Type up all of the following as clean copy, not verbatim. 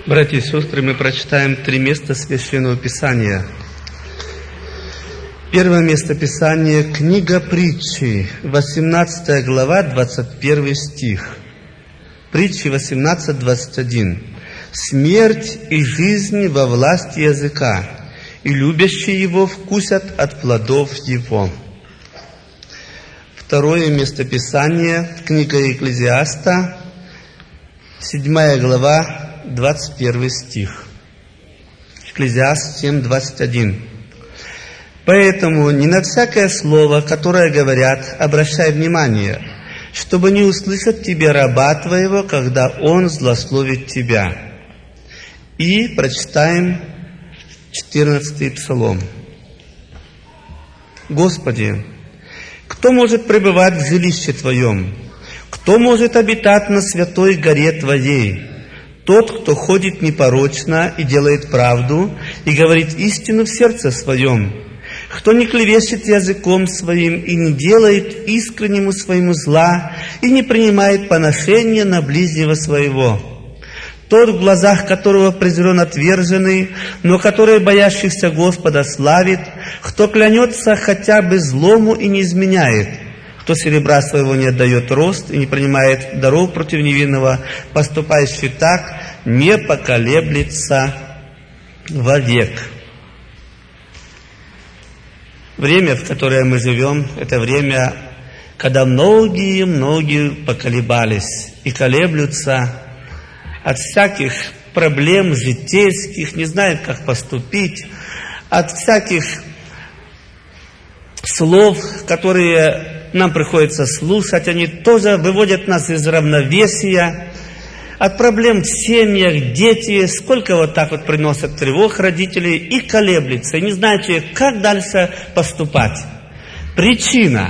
Братья и сестры, мы прочитаем 3 места Священного Писания. Первое место Писания – книга Притчи, 18 глава, 21 стих. Притчи 18:21. «Смерть и жизнь во власти языка, и любящие его вкусят от плодов его». Второе место Писания – книга Екклезиаста, 7 глава, 21 стих. Екклезиаст 7:21. «Поэтому не на всякое слово, которое говорят, обращай внимание, чтобы не услышать тебе раба твоего, когда он злословит тебя». И прочитаем 14-й Псалом. «Господи, кто может пребывать в жилище Твоем? Кто может обитать на святой горе Твоей? Тот, кто ходит непорочно и делает правду, и говорит истину в сердце своем, кто не клевещет языком своим и не делает искреннему своему зла, и не принимает поношения на ближнего своего. Тот, в глазах которого презрен отверженный, но который боящихся Господа славит, кто клянется хотя бы злому и не изменяет, кто серебра своего не отдает рост и не принимает даров против невинного, поступающий так, не поколеблется вовек». Время, в которое мы живем, это время, когда многие поколебались и колеблются от всяких проблем житейских, не знают, как поступить, от всяких слов, которые нам приходится слушать, они тоже выводят нас из равновесия, от проблем в семьях, дети, сколько вот так вот приносят тревог родителей и колеблется, и не знают, как дальше поступать. Причина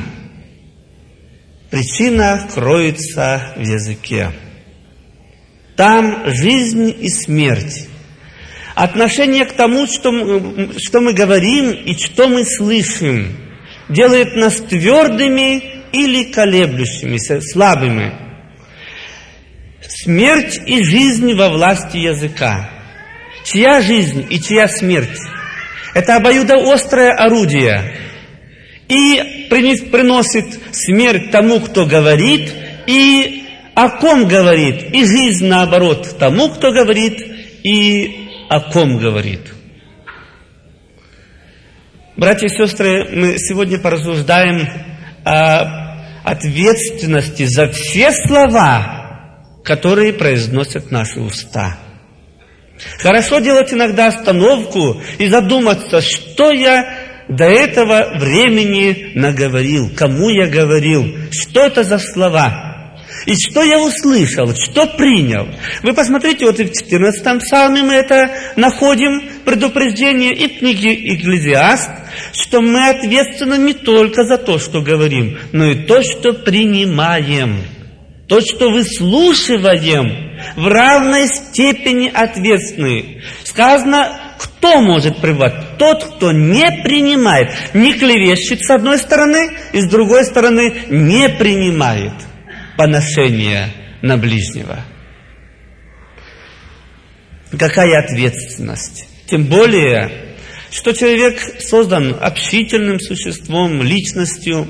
кроется в языке. Там жизнь и смерть. Отношение к тому, что мы говорим и что мы слышим, делает нас твердыми или колеблющимися, слабыми. Смерть и жизнь во власти языка. Чья жизнь и чья смерть? Это обоюдоострое орудие. И приносит смерть тому, кто говорит, и о ком говорит. И жизнь, наоборот, тому, кто говорит, и о ком говорит. Братья и сестры, мы сегодня порассуждаем о ответственности за все слова, которые произносят наши уста. Хорошо делать иногда остановку и задуматься, что я до этого времени наговорил, кому я говорил, что это за слова, и что я услышал, что принял. Вы посмотрите, вот и в 14-м псалме мы это находим, предупреждение, и в книге Екклезиаст, что мы ответственны не только за то, что говорим, но и то, что принимаем. То, что выслушиваем, в равной степени ответственны. Сказано, кто может пребывать? Тот, кто не принимает, не клевещет с одной стороны, и с другой стороны не принимает поношения на ближнего. Какая ответственность? Тем более, что человек создан общительным существом, личностью.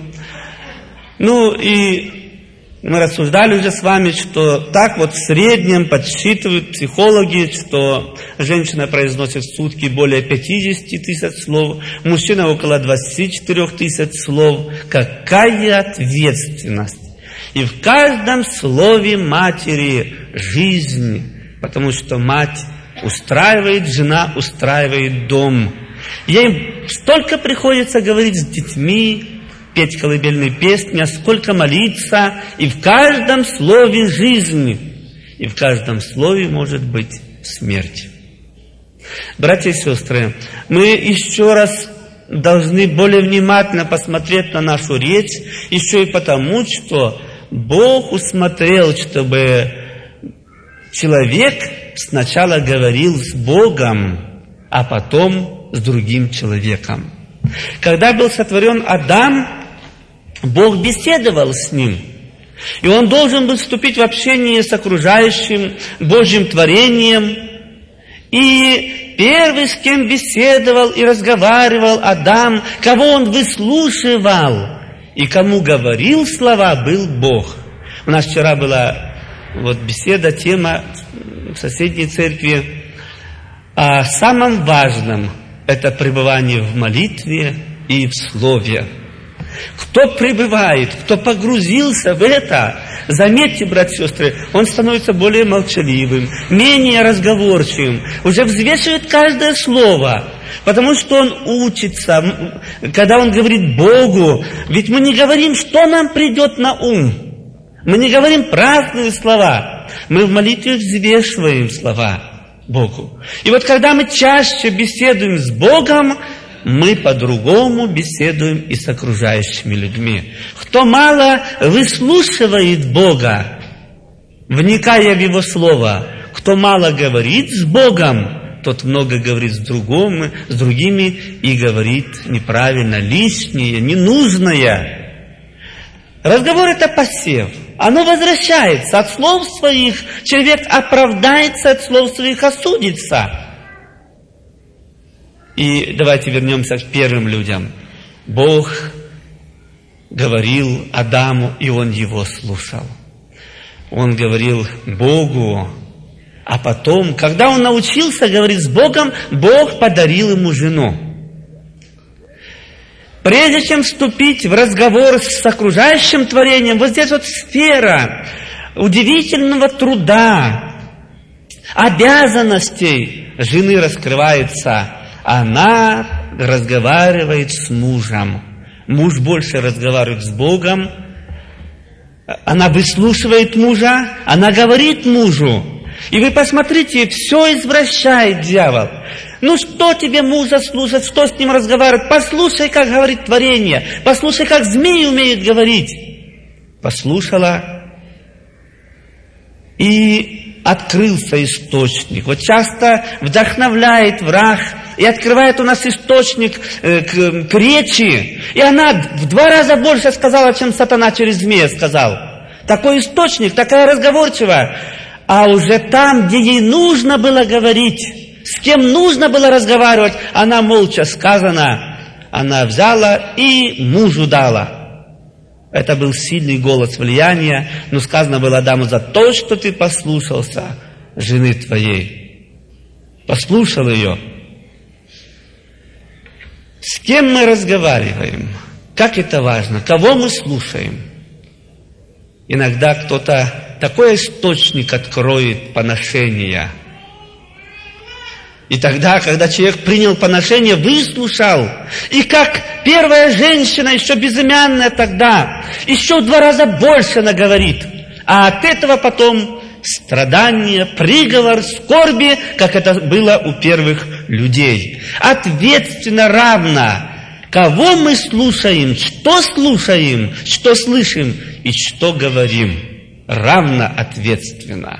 И мы рассуждали уже с вами, что так вот в среднем подсчитывают психологи, что женщина произносит в сутки более 50 тысяч слов, мужчина около 24 тысяч слов. Какая ответственность! И в каждом слове матери жизнь, потому что мать устраивает, жена устраивает дом. Ей столько приходится говорить с детьми, петь колыбельные песни, а сколько молиться, и в каждом слове жизнь, и в каждом слове может быть смерть. Братья и сестры, мы еще раз должны более внимательно посмотреть на нашу речь, еще и потому, что Бог усмотрел, чтобы человек сначала говорил с Богом, а потом с другим человеком. Когда был сотворен Адам, Бог беседовал с ним. И он должен был вступить в общение с окружающим Божьим творением. И первый, с кем беседовал и разговаривал Адам, кого он выслушивал и кому говорил слова, был Бог. У нас вчера была беседа, тема в соседней церкви о самом важном – это пребывание в молитве и в слове. Кто пребывает, кто погрузился в это, заметьте, братья и сестры, он становится более молчаливым, менее разговорчивым, уже взвешивает каждое слово, потому что он учится, когда он говорит Богу. Ведь мы не говорим, что нам придет на ум, мы не говорим праздные слова, мы в молитве взвешиваем слова Богу. И вот когда мы чаще беседуем с Богом, мы по-другому беседуем и с окружающими людьми. Кто мало выслушивает Бога, вникая в Его Слово, кто мало говорит с Богом, тот много говорит с другими и говорит неправильно, лишнее, ненужное. Разговор – это посев. Оно возвращается от слов своих. Человек оправдается, от слов своих осудится. И давайте вернемся к первым людям. Бог говорил Адаму, и он его слушал. Он говорил Богу, а потом, когда он научился говорить с Богом, Бог подарил ему жену. Прежде чем вступить в разговор с окружающим творением, вот здесь сфера удивительного труда, обязанностей жены раскрывается. Она разговаривает с мужем. Муж больше разговаривает с Богом. Она выслушивает мужа. Она говорит мужу. И вы посмотрите, все извращает дьявол. Ну что тебе мужа слушать, что с ним разговаривать? Послушай, как говорит творение. Послушай, как змеи умеют говорить. Послушала. И открылся источник. Вот часто вдохновляет враг и открывает у нас источник к речи. И она в 2 раза больше сказала, чем сатана через змея сказал. Такой источник, такая разговорчивая. А уже там, где ей нужно было говорить, с кем нужно было разговаривать, она молча сказана. Она взяла и мужу дала. Это был сильный голос влияния, но сказано было Адаму: за то, что ты послушался жены твоей. Послушал ее. С кем мы разговариваем? Как это важно? Кого мы слушаем? Иногда кто-то такой источник откроет поношения. И тогда, когда человек принял поношение, выслушал, и как первая женщина, еще безымянная тогда, еще в 2 раза больше наговорит, а от этого потом страдания, приговор, скорби, как это было у первых людей. Ответственно равно, кого мы слушаем, что слышим и что говорим, равно ответственно.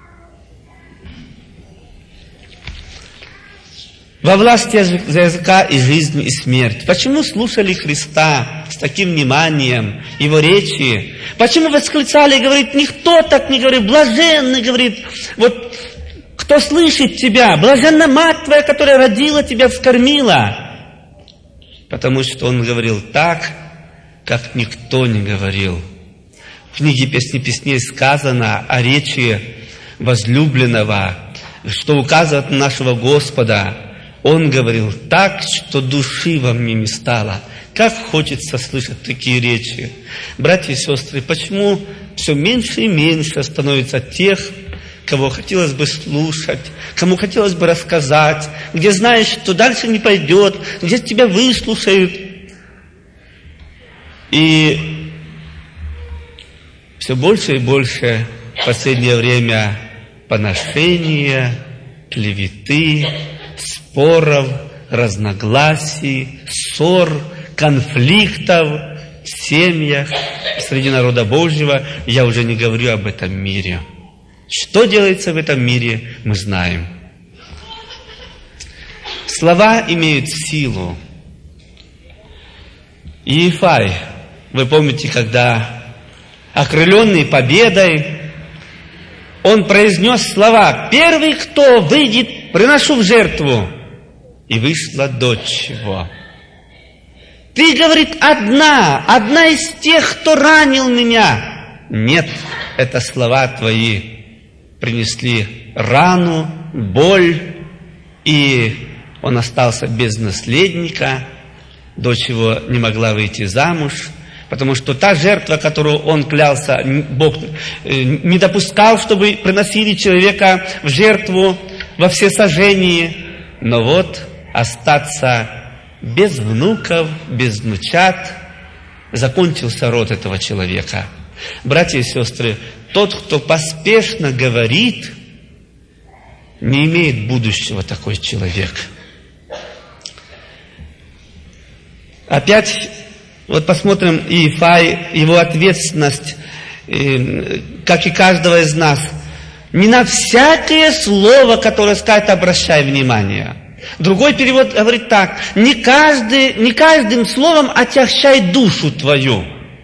Во власти языка и жизнь, и смерть. Почему слушали Христа с таким вниманием, Его речи? Почему восклицали и говорит, никто так не говорит, блаженный, говорит, вот кто слышит тебя, блаженна мать твоя, которая родила тебя, вскормила. Потому что он говорил так, как никто не говорил. В книге «Песни песней» сказано о речи возлюбленного, что указывает на нашего Господа. Он говорил так, что души во мне не стало. Как хочется слышать такие речи. Братья и сестры, почему все меньше и меньше становится тех, кого хотелось бы слушать, кому хотелось бы рассказать, где знаешь, что дальше не пойдет, где тебя выслушают. И все больше и больше в последнее время поношения, клеветы, споров, разногласий, ссор, конфликтов в семьях, среди народа Божьего. Я уже не говорю об этом мире. Что делается в этом мире, мы знаем. Слова имеют силу. Иефай, вы помните, когда, окрыленный победой, он произнес слова: «Первый, кто выйдет, приношу в жертву». И вышла дочь его. «Ты, говорит, одна из тех, кто ранил меня». Нет, это слова твои принесли рану, боль, и он остался без наследника. Дочь его не могла выйти замуж, потому что та жертва, которую он клялся, Бог не допускал, чтобы приносили человека в жертву во всесожжении. Но вот остаться без внуков, без внучат, закончился род этого человека. Братья и сестры, тот, кто поспешно говорит, не имеет будущего такой человек. Опять, вот посмотрим Иефай, его ответственность, как и каждого из нас. Не на всякое слово, которое скажет, обращай внимание. Другой перевод говорит так: не каждым словом отягчай душу твою.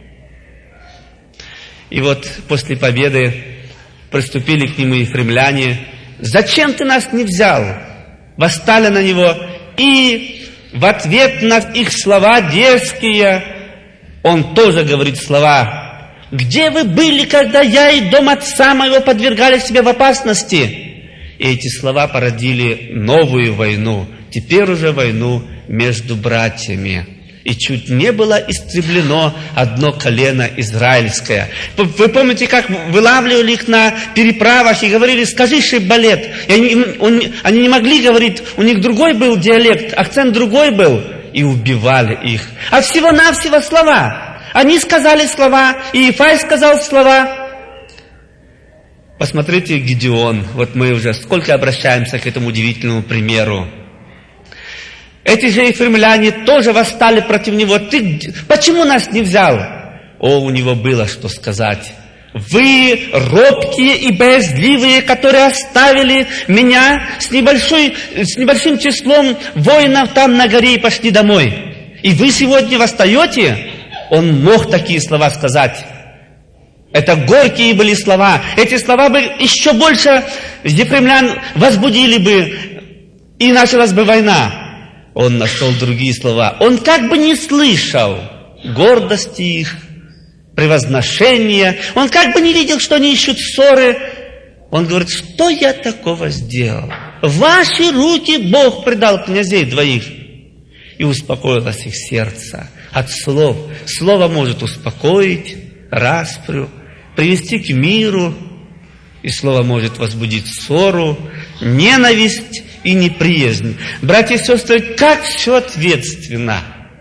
И вот после победы приступили к нему ефремляне. «Зачем ты нас не взял?» Восстали на него, и в ответ на их слова дерзкие он тоже говорит слова: «Где вы были, когда я и дом отца моего подвергали себя в опасности?» И эти слова породили новую войну, теперь уже войну между братьями. И чуть не было истреблено одно колено израильское. Вы помните, как вылавливали их на переправах и говорили: «Скажи, шиббалет». И они не могли говорить, у них другой был диалект, акцент другой был. И убивали их. А всего-навсего слова. Они сказали слова, и Иефай сказал слова. Посмотрите, Гидеон. Вот мы уже сколько обращаемся к этому удивительному примеру. Эти же ефремляне тоже восстали против него. «Ты почему нас не взял?» О, у него было что сказать. «Вы, робкие и боязливые, которые оставили меня с небольшим числом воинов там на горе и пошли домой. И вы сегодня восстаете?» Он мог такие слова сказать. Это горькие были слова. Эти слова бы еще больше ефремлян возбудили бы, и началась бы война. Он нашел другие слова. Он как бы не слышал гордости их, превозношения. Он как бы не видел, что они ищут ссоры. Он говорит: «Что я такого сделал? В ваши руки Бог предал князей двоих». И успокоилось их сердце от слов. Слово может успокоить распрю, привести к миру. И слово может возбудить ссору, ненависть и неприязнь. Братья и сестры, как все ответственно.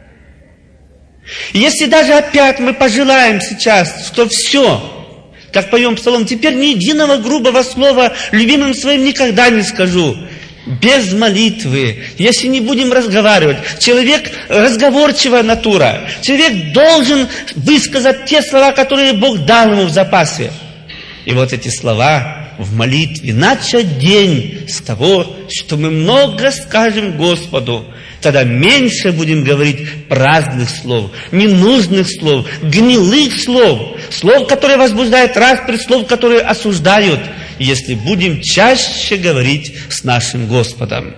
Если даже опять мы пожелаем сейчас, что все, как поем псалом, теперь ни единого грубого слова любимым своим никогда не скажу. Без молитвы, если не будем разговаривать. Человек разговорчивая натура. Человек должен высказать те слова, которые Бог дал ему в запасе. И вот эти слова в молитве. Начать день с того, что мы много скажем Господу. Тогда меньше будем говорить праздных слов, ненужных слов, гнилых слов. Слов, которые возбуждают распри, слов, которые осуждают. Если будем чаще говорить с нашим Господом.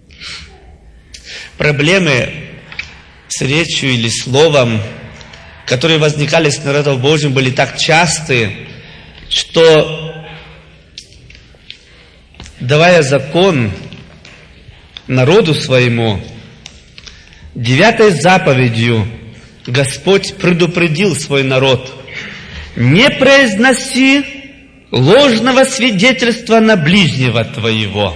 Проблемы с речью или словом, которые возникали с народом Божьим, были так часты, что, давая закон народу своему, 9 заповедью Господь предупредил свой народ: «Не произноси ложного свидетельства на ближнего твоего».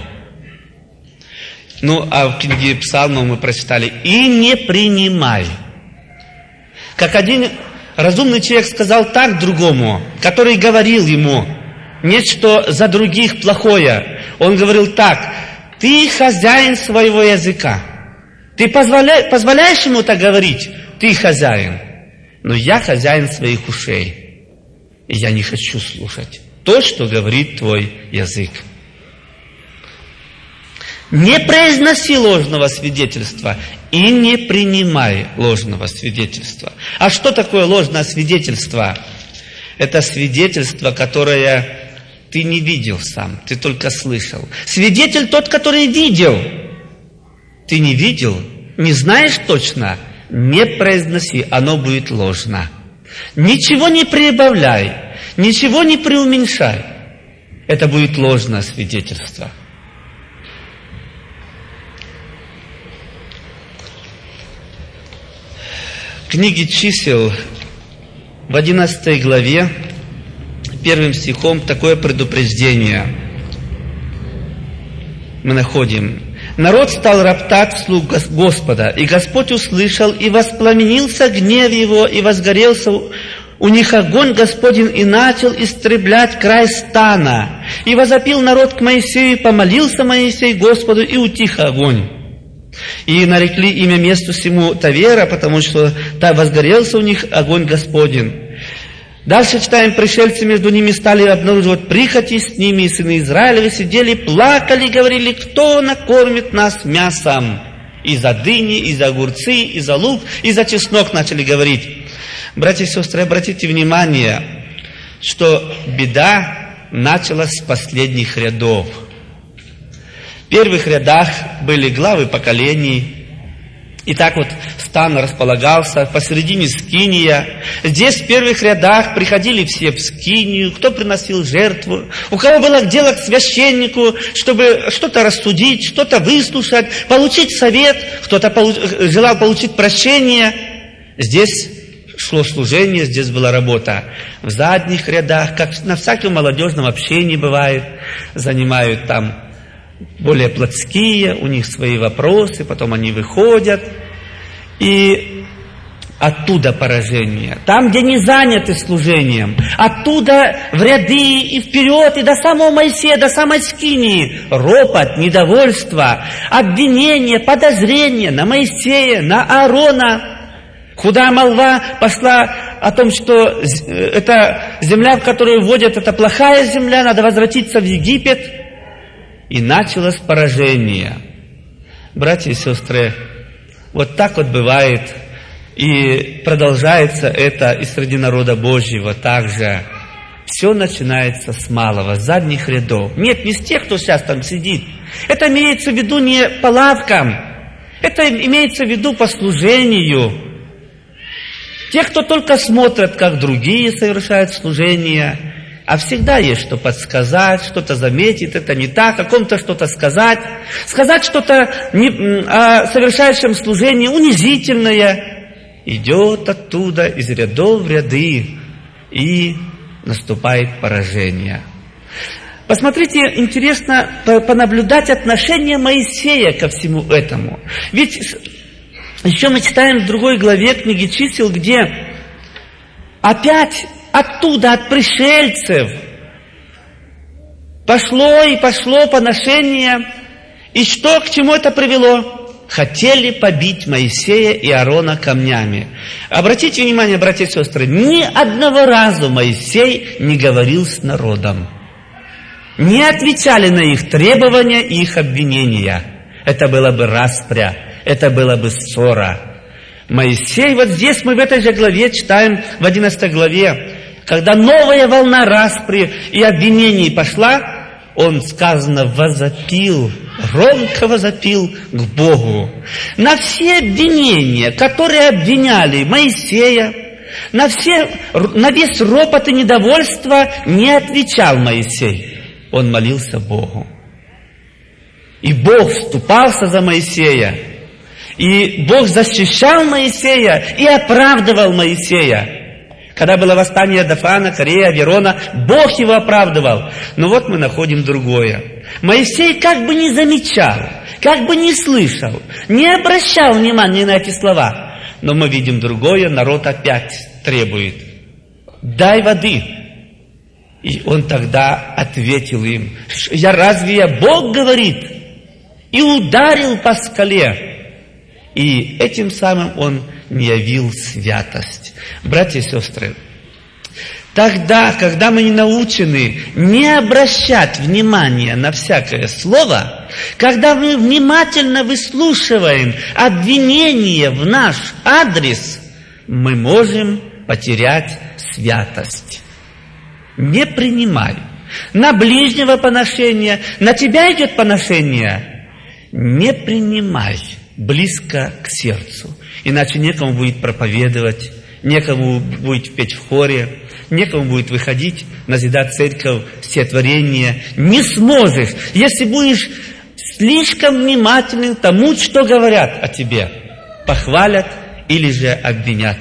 Ну, а в книге Псалмов мы прочитали: «И не принимай». Как один разумный человек сказал так другому, который говорил ему нечто за других плохое. Он говорил так: «Ты хозяин своего языка. Ты позволяешь ему так говорить? Ты хозяин. Но я хозяин своих ушей. И я не хочу слушать то, что говорит твой язык». Не произноси ложного свидетельства и не принимай ложного свидетельства. А что такое ложное свидетельство? Это свидетельство, которое ты не видел сам, ты только слышал. Свидетель тот, который видел. Ты не видел, не знаешь точно, не произноси, оно будет ложно. Ничего не прибавляй, ничего не преуменьшай. Это будет ложное свидетельство. В книге Чисел в 11 главе 1 стихом такое предупреждение мы находим. Народ стал роптать вслух Господа, и Господь услышал, и воспламенился гнев его, и возгорелся у них огонь Господень, и начал истреблять край стана. И возопил народ к Моисею, и помолился Моисей Господу, и утих огонь. И нарекли имя месту сему Тавера, потому что возгорелся у них огонь Господень. Дальше читаем, пришельцы между ними стали обнаруживать прихоти с ними, и сыны Израилевы сидели, плакали, говорили, кто накормит нас мясом? И за дыни, и за огурцы, и за лук, и за чеснок начали говорить. Братья и сестры, обратите внимание, что беда началась с последних рядов. В первых рядах были главы поколений. И так вот стан располагался, посередине скиния. Здесь в первых рядах приходили все в скинию, кто приносил жертву, у кого было дело к священнику, чтобы что-то рассудить, что-то выслушать, получить совет, кто-то желал получить прощение. Здесь шло служение, здесь была работа. В задних рядах, как на всяком молодежном общении бывает, занимают там более плотские, у них свои вопросы, потом они выходят, и оттуда поражение. Там, где не заняты служением, оттуда в ряды и вперед, и до самого Моисея, до самой скинии, ропот, недовольство, обвинение, подозрение на Моисея, на Аарона. Худая молва пошла о том, что эта земля, в которую вводят, это плохая земля, надо возвратиться в Египет. И началось поражение. Братья и сестры, вот так вот бывает, и продолжается это и среди народа Божьего также. Все начинается с малого, с задних рядов. Нет, не с тех, кто сейчас там сидит. Это имеется в виду не по лавкам, это имеется в виду по служению. Те, кто только смотрят, как другие совершают служение, а всегда есть что подсказать, что-то заметить, это не так, о ком-то что-то сказать. Сказать что-то о совершающем служении унизительное. Идет оттуда из рядов в ряды, и наступает поражение. Посмотрите, интересно понаблюдать отношение Моисея ко всему этому. Ведь еще мы читаем в другой главе книги Чисел, где опять оттуда, от пришельцев, пошло и пошло поношение. И что, к чему это привело? Хотели побить Моисея и Аарона камнями. Обратите внимание, братья и сестры, ни одного разу Моисей не говорил с народом. Не отвечали на их требования и их обвинения. Это было бы распря, это было бы ссора. Моисей, вот здесь мы в этой же главе читаем, в 11 главе, когда новая волна распри и обвинений пошла, он, сказано, возопил, громко возопил к Богу. На все обвинения, которые обвиняли Моисея, на весь ропот и недовольство не отвечал Моисей. Он молился Богу. И Бог вступался за Моисея. И Бог защищал Моисея и оправдывал Моисея. Когда было восстание Дафана, Корея, Верона, Бог его оправдывал. Но вот мы находим другое. Моисей как бы не замечал, как бы не слышал, не обращал внимания на эти слова. Но мы видим другое, народ опять требует: дай воды. И он тогда ответил им: разве я Бог, говорит? И ударил по скале. И этим самым он не явил святость. Братья и сестры, тогда, когда мы не научены не обращать внимания на всякое слово, когда мы внимательно выслушиваем обвинения в наш адрес, мы можем потерять святость. Не принимай, на ближнего поношение, на тебя идет поношение, не принимай близко к сердцу, иначе некому будет проповедовать, некому будет петь в хоре, некому будет выходить, назидать церковь, всетворение. Не сможешь, если будешь слишком внимательным к тому, что говорят о тебе, похвалят или же обвинят.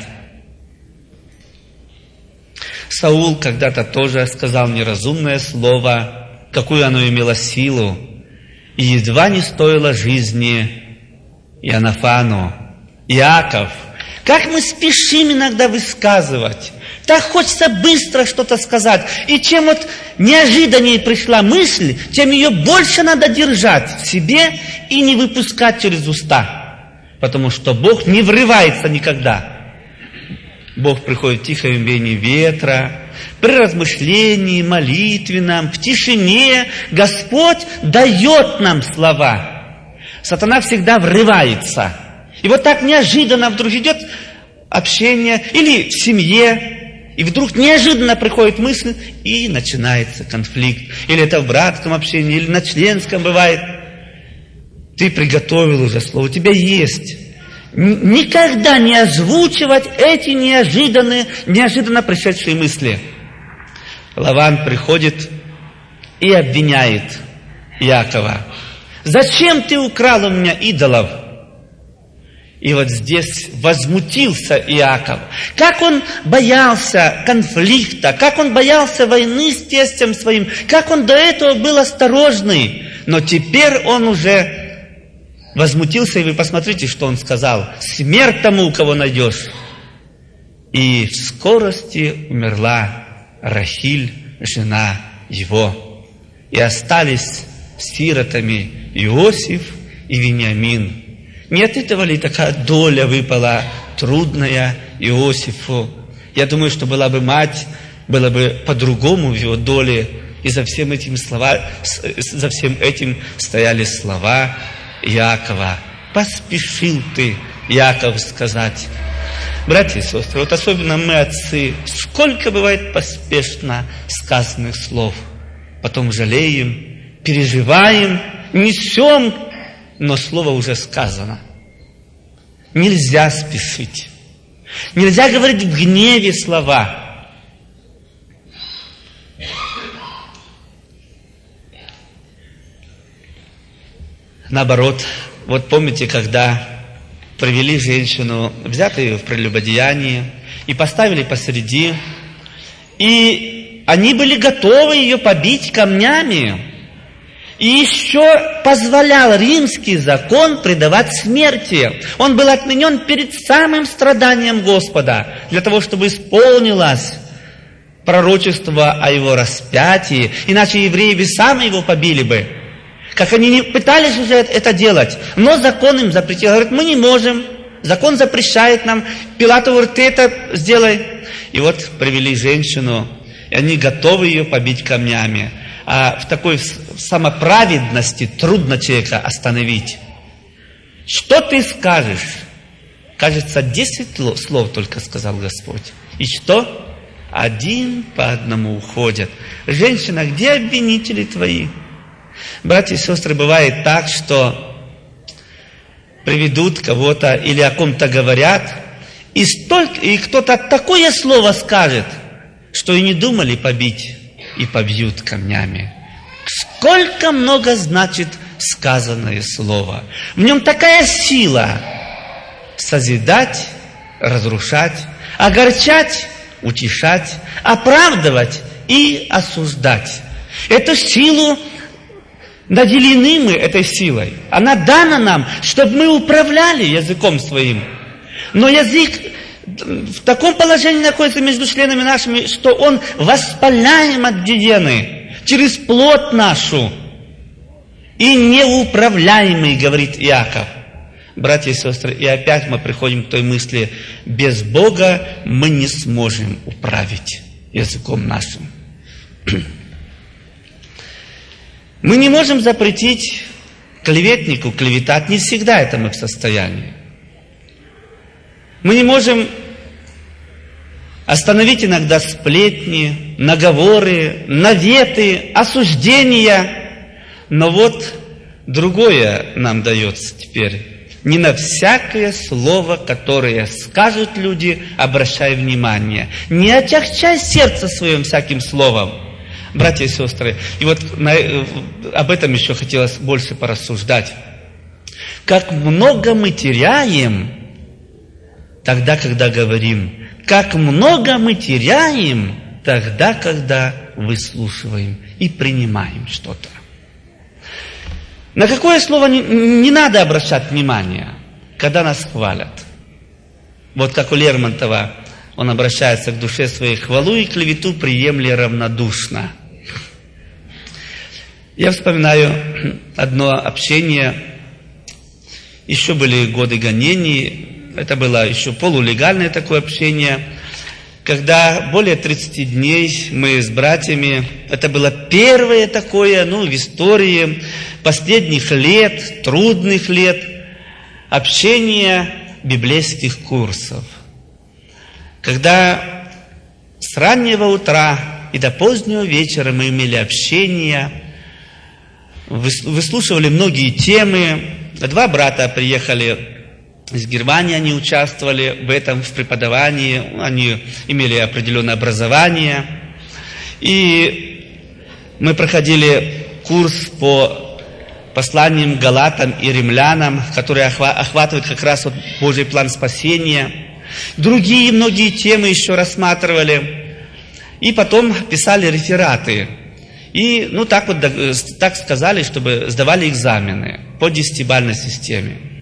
Саул когда-то тоже сказал неразумное слово, какую оно имело силу, и едва не стоило жизни Иоаннафану. Иаков, как мы спешим иногда высказывать, так хочется быстро что-то сказать. И чем вот неожиданнее пришла мысль, тем ее больше надо держать в себе и не выпускать через уста. Потому что Бог не врывается никогда. Бог приходит в тихом веянии ветра, при размышлении, молитве нам, в тишине. Господь дает нам слова. Сатана всегда врывается. И вот так неожиданно вдруг идет общение или в семье, и вдруг неожиданно приходит мысль, и начинается конфликт. Или это в братском общении, или на членском бывает. Ты приготовил уже слово, у тебя есть. Никогда не озвучивать эти неожиданно пришедшие мысли. Лаван приходит и обвиняет Иакова. Зачем ты украл у меня идолов? И вот здесь возмутился Иаков. Как он боялся конфликта, как он боялся войны с тестем своим, как он до этого был осторожный. Но теперь он уже возмутился, и вы посмотрите, что он сказал. Смерть тому, у кого найдешь. И в скорости умерла Рахиль, жена его. И остались сиротами Иосиф и Вениамин. Не от этого ли такая доля выпала трудная Иосифу? Я думаю, что была бы мать, было бы по-другому в его доле. И за всем этим стояли слова Иакова. Поспешил ты, Иаков, сказать. Братья и сестры, вот особенно мы, отцы, сколько бывает поспешно сказанных слов. Потом жалеем, переживаем, несем, но слово уже сказано. Нельзя спешить. Нельзя говорить в гневе слова. Наоборот, вот помните, когда привели женщину, взятую ее в прелюбодеянии, и поставили посреди, и они были готовы ее побить камнями. И еще позволял римский закон предавать смерти. Он был отменен перед самым страданием Господа, для того, чтобы исполнилось пророчество о его распятии. Иначе евреи бы сами его побили бы. Как они не пытались уже это делать, но закон им запретил. Говорит, мы не можем, закон запрещает нам. Пилат говорит, ты это сделай. И вот привели женщину, и они готовы ее побить камнями. А в такой самоправедности трудно человека остановить. Что ты скажешь? Кажется, 10 слов только сказал Господь. И что? Один по одному уходят. Женщина, где обвинители твои? Братья и сестры, бывает так, что приведут кого-то или о ком-то говорят, и кто-то такое слово скажет, что и не думали побить, и побьют камнями. Сколько много значит сказанное слово. В нем такая сила созидать, разрушать, огорчать, утешать, оправдывать и осуждать. Эту силу наделены мы этой силой. Она дана нам, чтобы мы управляли языком своим. Но язык в таком положении находится между членами нашими, что он воспаляем от гиены через плоть нашу. И неуправляемый, говорит Иаков. Братья и сестры, и опять мы приходим к той мысли, без Бога мы не сможем управить языком нашим. Мы не можем запретить клеветнику клеветать, не всегда это мы в состоянии. Мы не можем остановить иногда сплетни, наговоры, наветы, осуждения. Но вот другое нам дается теперь. Не на всякое слово, которое скажут люди, обращай внимание. Не отягчай сердце своим всяким словом. Братья и сестры, и вот об этом еще хотелось больше порассуждать. Как много мы теряем тогда, когда говорим. Как много мы теряем тогда, когда выслушиваем и принимаем что-то. На какое слово не надо обращать внимание, когда нас хвалят? Вот как у Лермонтова, он обращается к душе своей: хвалу и клевету приемли равнодушно. Я вспоминаю одно общение, еще были годы гонений, это было еще полулегальное такое общение, когда более 30 дней мы с братьями, это было первое такое, в истории последних лет, трудных лет, общение библейских курсов. Когда с раннего утра и до позднего вечера мы имели общение, выслушивали многие темы. 2 брата приехали из Германии, они участвовали в этом, в преподавании, они имели определенное образование. И мы проходили курс по посланиям Галатам и Римлянам, который охватывает как раз Божий план спасения. Другие многие темы еще рассматривали. И потом писали рефераты. И так сказали, чтобы сдавали экзамены по 10-бальной системе.